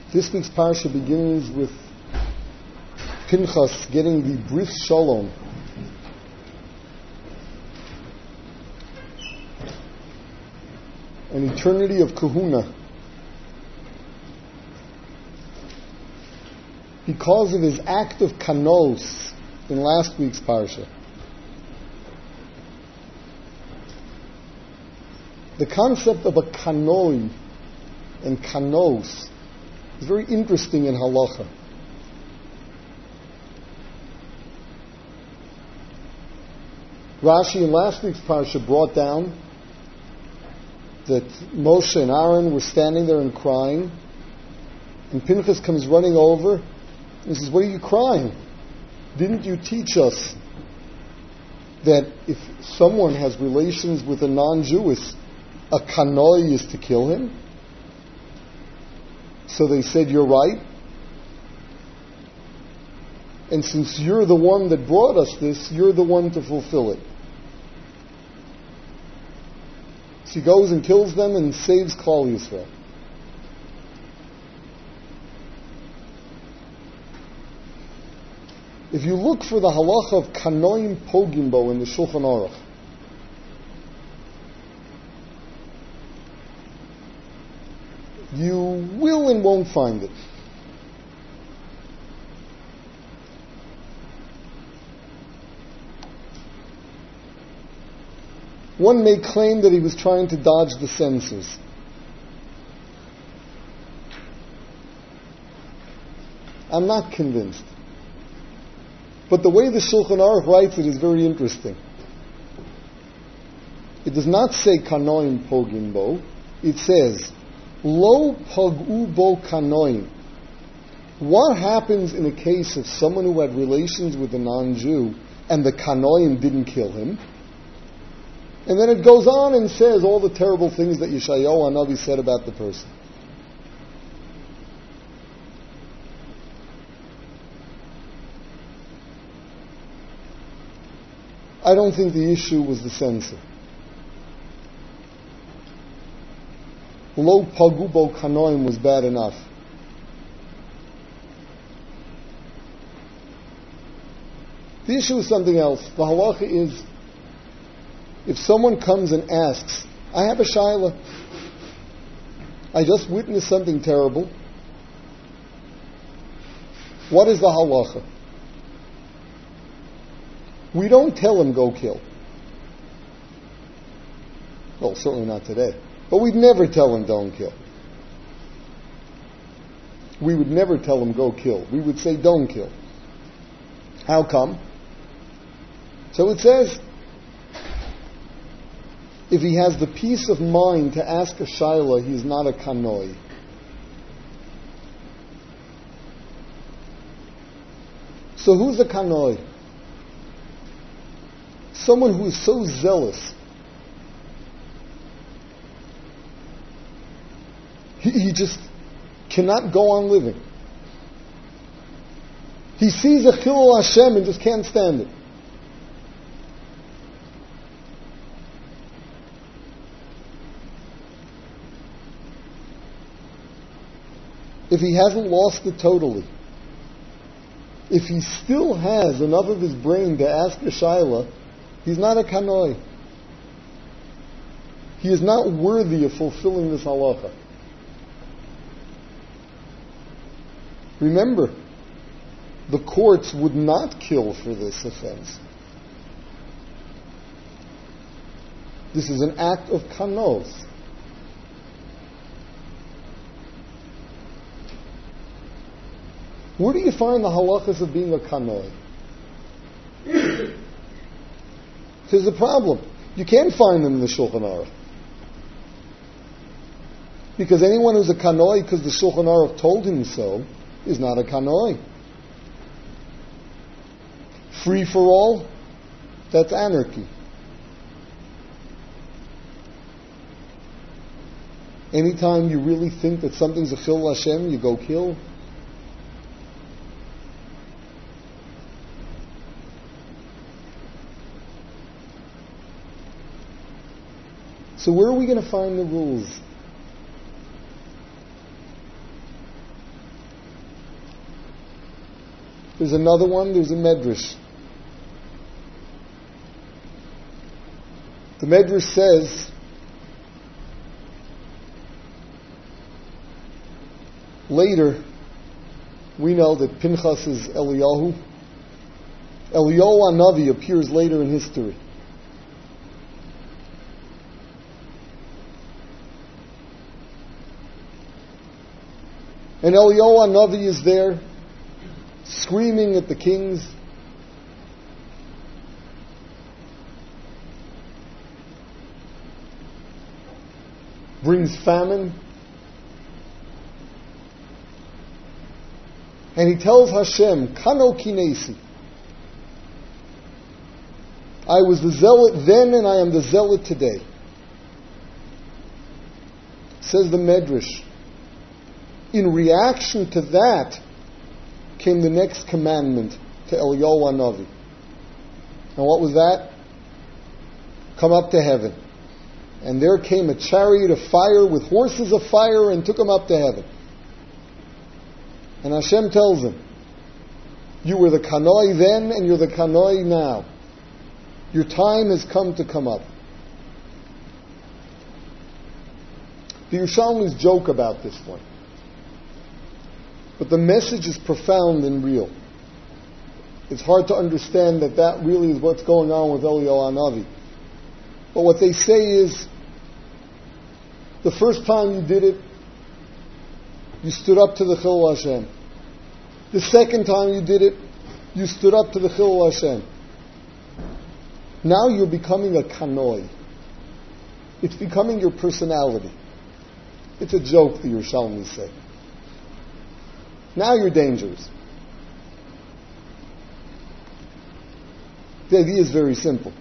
This week's parsha begins with Pinchas getting the bris shalom, an eternity of kahuna, because of his act of kanos in last week's parsha. The concept of a kanoi and kanos is very interesting in halacha. Rashi in last week's parsha brought down that Moshe and Aaron were standing there and crying, and Pinchas comes running over and says, "What are you crying? Didn't you teach us that if someone has relations with a non-Jewish, a kanoi is to kill him?" So they said, "You're right. And since you're the one that brought us this, you're the one to fulfill it." So he goes and kills them and saves Klal Yisrael. If you look for the halacha of kanoim pogimbo in the Shulchan Aruch, you will and won't find it. One may claim that he was trying to dodge the censors. I'm not convinced. But the way the Shulchan Aruch writes it is very interesting. It does not say kanoim pogim bo. It says, lo pagu bo kanoim. What happens in a case of someone who had relations with a non-Jew and the kanoim didn't kill him? And then it goes on and says all the terrible things that Yeshayahu HaNavi said about the person. I don't think the issue was the censor. Lo pagubo kanoim was bad enough. The issue is something else. The halacha is, if someone comes and asks, "I have a shaila, I just witnessed something terrible," what is the halacha? We don't tell him go kill. Well, certainly not today. But we'd never tell him don't kill. We would never tell him go kill. We would say don't kill. How come? So it says, if he has the peace of mind to ask a shaila, he's not a kanoi. So who's a kanoi? Someone who is so zealous. He just cannot go on living. He sees a chilul Hashem and just can't stand it. If he hasn't lost it totally, if he still has enough of his brain to ask a shaila, he's not a kanoi. He is not worthy of fulfilling this halacha. Remember, the courts would not kill for this offense. This is an act of kanos. Where do you find the halachas of being a kanoi? There's a problem. You can't find them in the Shulchan Aruch. Because anyone who's a kanoi because the Shulchan Aruch told him so is not a kanoi. Free for all, that's anarchy. Anytime you really think that something's a chilul Hashem, you go kill. So where are we going to find the rules? There's another one, there's a Medrash. The Medrash says, later, we know that Pinchas is Eliyahu. Eliyahu Hanavi appears later in history. And Eliyahu Hanavi is there, screaming at the kings. Brings famine. And he tells Hashem, Kano Kinesi. I was the zealot then and I am the zealot today. Says the Medrash. In reaction to that came the next commandment to Eliyahu Hanavi. And what was that? Come up to heaven. And there came a chariot of fire with horses of fire and took him up to heaven. And Hashem tells him, you were the kanoi then and you're the kanoi now. Your time has come to come up. The Yerushalmis joke about this one. But the message is profound and real. It's hard to understand that really is what's going on with Eliyahu Hanavi. But what they say is, the first time you did it, you stood up to the Chilul Hashem. The second time you did it, you stood up to the Chilul Hashem. Now you're becoming a kanoi. It's becoming your personality. It's a joke, the Yerushalmis say. Now you're dangerous. The idea is very simple.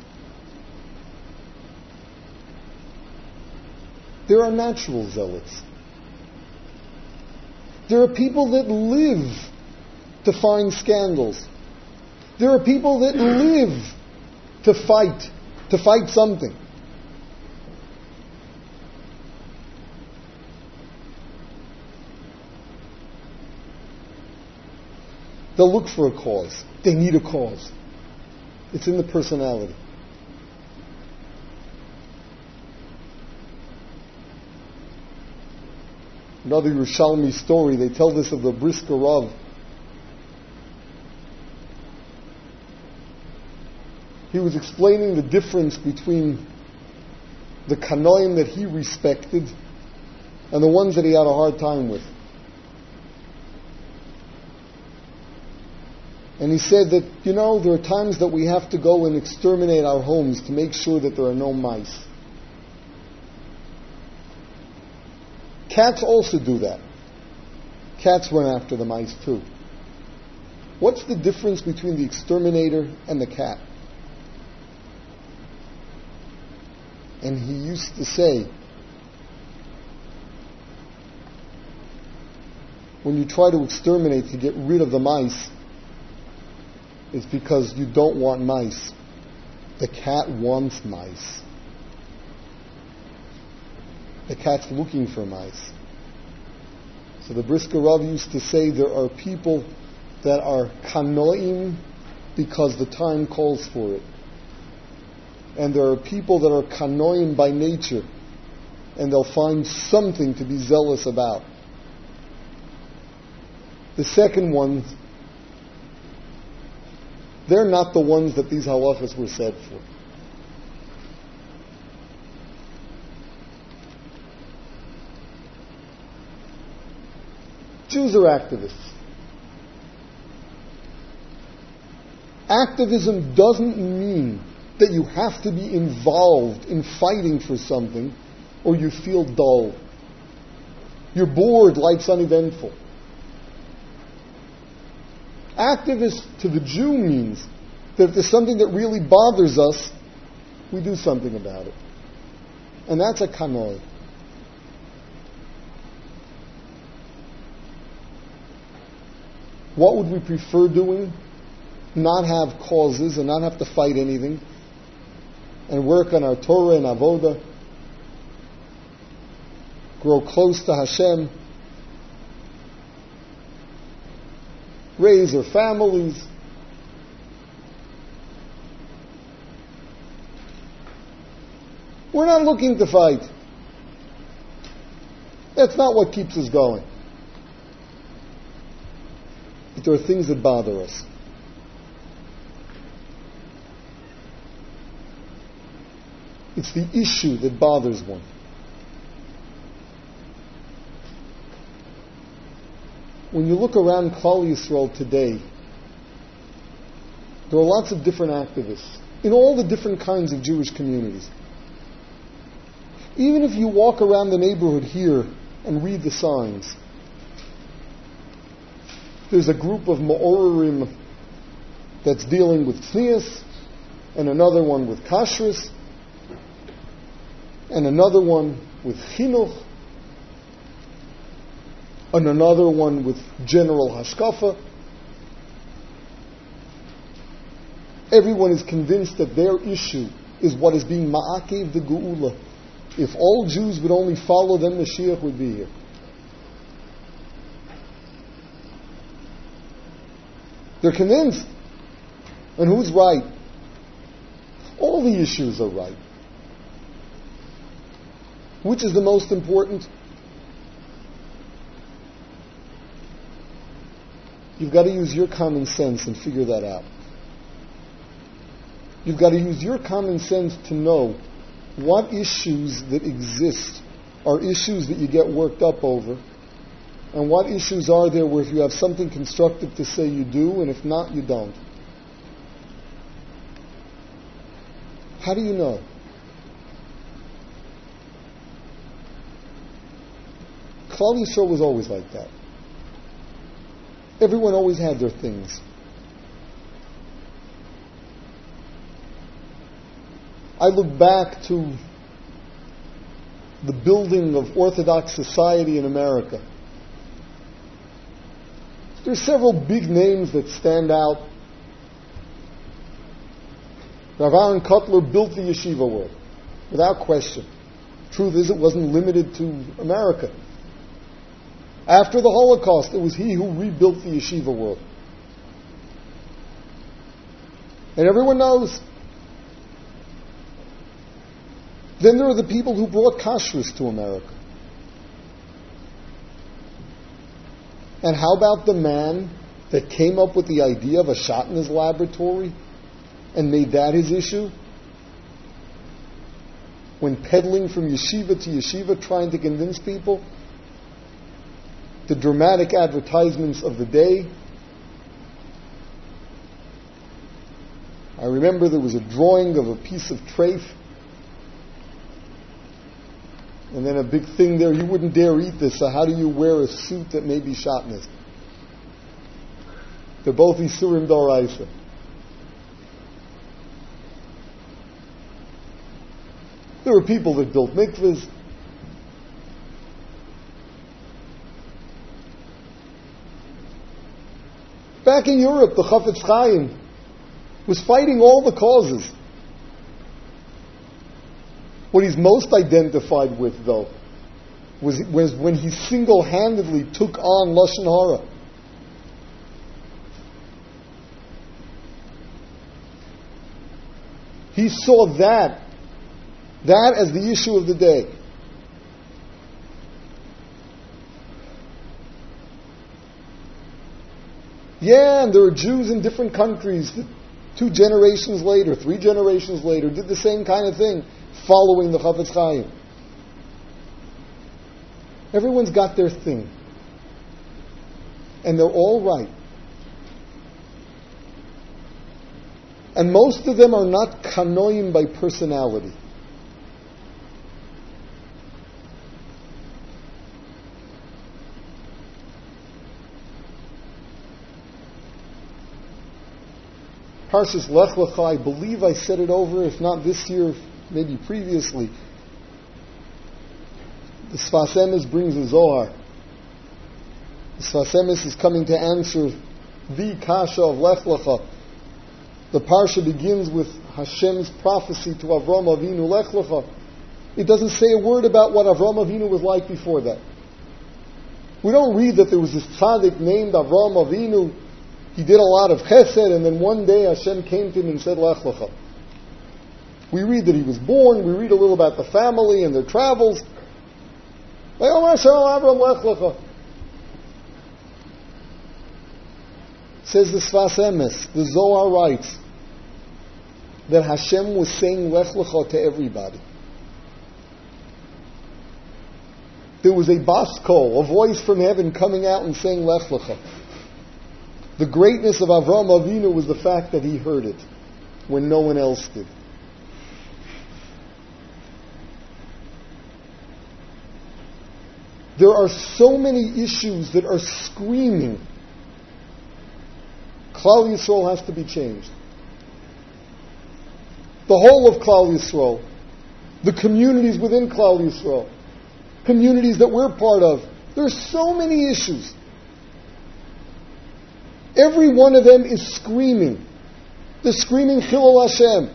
There are natural zealots. There are people that live to find scandals. There are people that live to fight something. They'll look for a cause. They need a cause. It's in the personality. Another Yerushalmi story, they tell this of the Brisker Rav. He was explaining the difference between the Kanoim that he respected and the ones that he had a hard time with. And he said that, there are times that we have to go and exterminate our homes to make sure that there are no mice. Cats also do that. Cats run after the mice too. What's the difference between the exterminator and the cat? And he used to say, when you try to exterminate to get rid of the mice, it's because you don't want mice. The cat wants mice. The cat's looking for mice. So the Brisker Rav used to say there are people that are kanoim because the time calls for it. And there are people that are kanoim by nature, and they'll find something to be zealous about. The second ones, they're not the ones that these halachas were said for. Jews are activists. Activism doesn't mean that you have to be involved in fighting for something or you feel dull. You're bored, life's uneventful. Activist to the Jew means that if there's something that really bothers us, we do something about it. And that's a kanoi. What would we prefer doing? Not have causes and not have to fight anything, and work on our Torah and Avodah, grow close to Hashem. raise their families. We're not looking to fight. That's not what keeps us going. But there are things that bother us. It's the issue that bothers one. When you look around Klal Yisrael today, there are lots of different activists in all the different kinds of Jewish communities. Even if you walk around the neighborhood here and read the signs, there's a group of Ma'orim that's dealing with tznius, and another one with kashrus, and another one with chinuch, and another one with general hashkafa. Everyone is convinced that their issue is what is being ma'akev the geula. If all Jews would only follow them, Mashiach would be here. They're convinced. And who's right? All the issues are right. Which is the most important? You've got to use your common sense and figure that out. You've got to use your common sense to know what issues that exist are issues that you get worked up over, and what issues are there where if you have something constructive to say you do, and if not, you don't. How do you know? Klal Yisrael was always like that. Everyone always had their things. I look back to the building of Orthodox society in America. There's several big names that stand out. Rav Aaron Kotler built the yeshiva world, without question. Truth is, it wasn't limited to America. After the Holocaust, it was he who rebuilt the yeshiva world. And everyone knows. Then there are the people who brought kashrus to America. And how about the man that came up with the idea of a shot in his laboratory and made that his issue? When peddling from yeshiva to yeshiva trying to convince people, the dramatic advertisements of the day. I remember there was a drawing of a piece of treif, and then a big thing there, you wouldn't dare eat this, so how do you wear a suit that may be shatnez? They're both Isurim D'Oraisa. There were people that built mikvahs. Back in Europe, the Chafetz Chaim was fighting all the causes. What he's most identified with, though, was when he single-handedly took on Lashon Hara. He saw that as the issue of the day. Yeah, and there are Jews in different countries that 2 generations later, 3 generations later, did the same kind of thing, following the Chafetz Chaim. Everyone's got their thing. And they're all right. And most of them are not kanoim by personality. Parshas Lech Lecha, I believe I said it over, if not this year, maybe previously. The Sfas Emes brings a Zohar. The Sfas Emes is coming to answer the Kasha of Lech Lecha. The Parsha begins with Hashem's prophecy to Avram Avinu, Lech Lecha. It doesn't say a word about what Avram Avinu was like before that. We don't read that there was this tzaddik named Avram Avinu He did a lot of chesed, and then one day Hashem came to him and said, Lech lecha. We read that he was born, we read a little about the family and their travels. Says the Sfas Emes, the Zohar writes, that Hashem was saying Lech lecha to everybody. There was a bas kol, a voice from heaven coming out and saying Lech lecha. The greatness of Avraham Avinu was the fact that he heard it when no one else did. There are so many issues that are screaming, Klal Yisrael has to be changed. The whole of Klal Yisrael, the communities within Klal Yisrael, communities that we're part of. There are so many issues. Every one of them is screaming. They're screaming Chilul Hashem.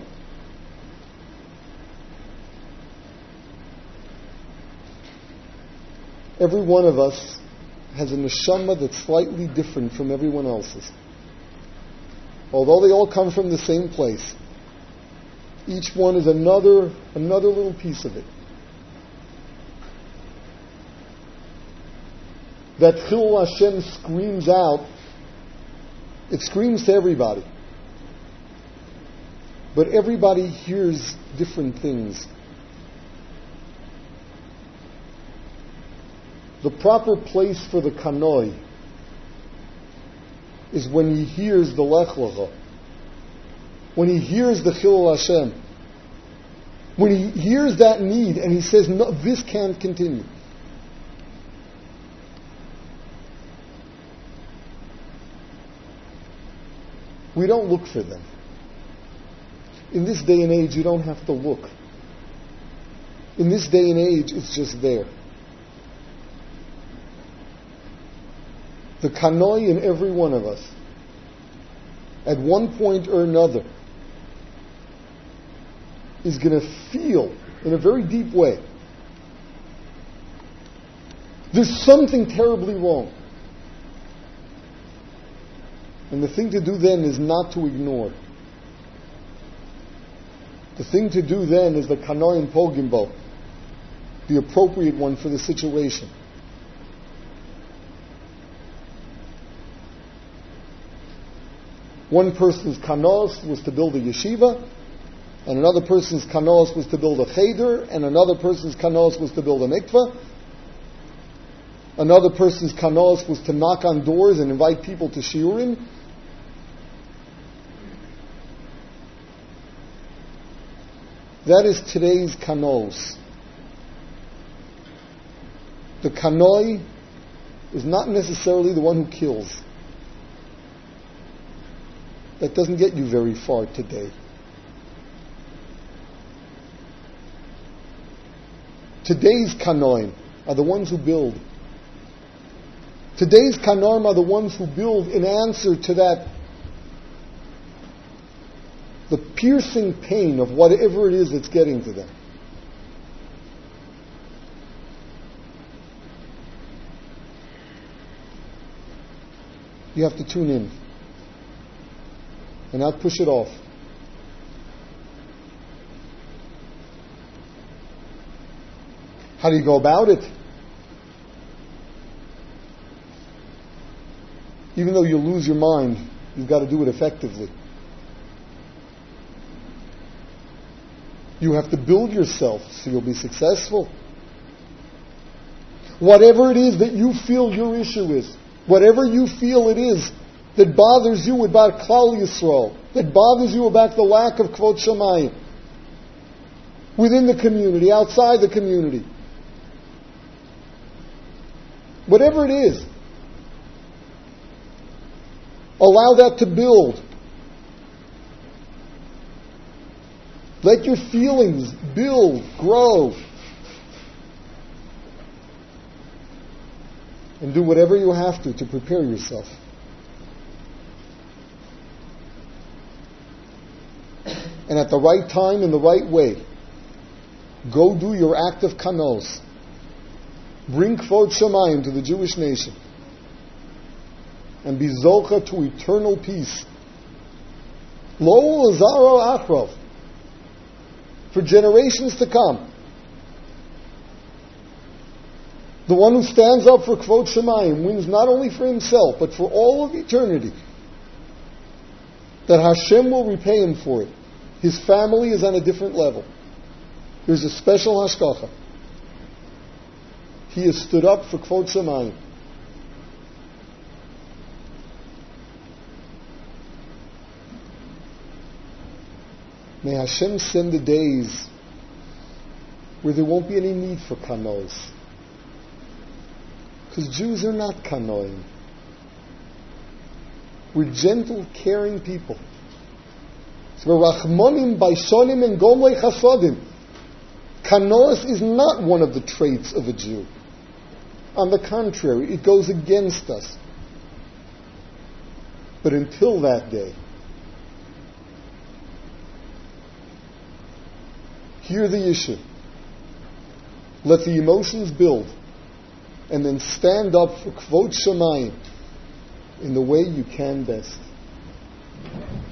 Every one of us has a neshama that's slightly different from everyone else's. Although they all come from the same place, each one is another little piece of it. That Chilul Hashem screams out. It screams to everybody. But everybody hears different things. The proper place for the kanoi is when he hears the Lech lecha, when he hears the Chilul Hashem, when he hears that need and he says, no, this can't continue. We don't look for them. In this day and age, you don't have to look. In this day and age, it's just there. The kanoi in every one of us, at one point or another, is going to feel, in a very deep way, there's something terribly wrong. And the thing to do then is not to ignore. The thing to do then is the kanoi and pogimbo, the appropriate one for the situation. One person's kanos was to build a yeshiva, and another person's kanos was to build a cheder, and another person's kanos was to build a mikveh. Another person's kanos was to knock on doors and invite people to shiurim. That is today's kanos. The kanoi is not necessarily the one who kills. That doesn't get you very far today. Today's kanoim are the ones who build. Today's kanoim are the ones who build in answer to that, the piercing pain of whatever it is that's getting to them. You have to tune in and not push it off. How do you go about it? Even though you lose your mind, you've got to do it effectively. You have to build yourself so you'll be successful. Whatever it is that you feel your issue is, whatever you feel it is that bothers you about Klal Yisrael, that bothers you about the lack of Kvod Shamayim, within the community, outside the community, whatever it is, allow that to build. Let your feelings build, grow, and do whatever you have to prepare yourself. And at the right time, in the right way, go do your act of kanos. Bring Kvod Shamayim to the Jewish nation. and be zocha to eternal peace. Lo lazaro achrov, for generations to come. The one who stands up for Kvod Shemayim wins not only for himself, but for all of eternity. That Hashem will repay him for it. His family is on a different level. There's a special hashkacha. He has stood up for Kvod Shemayim. May Hashem send the days where there won't be any need for kanois. Because Jews are not kanoim. We're gentle, caring people. So we're rachmonim, baishonim, and gomlei chasodim. Kanois is not one of the traits of a Jew. On the contrary, it goes against us. But until that day, hear the issue. Let the emotions build. And then stand up for Kvod Shemayim in the way you can best.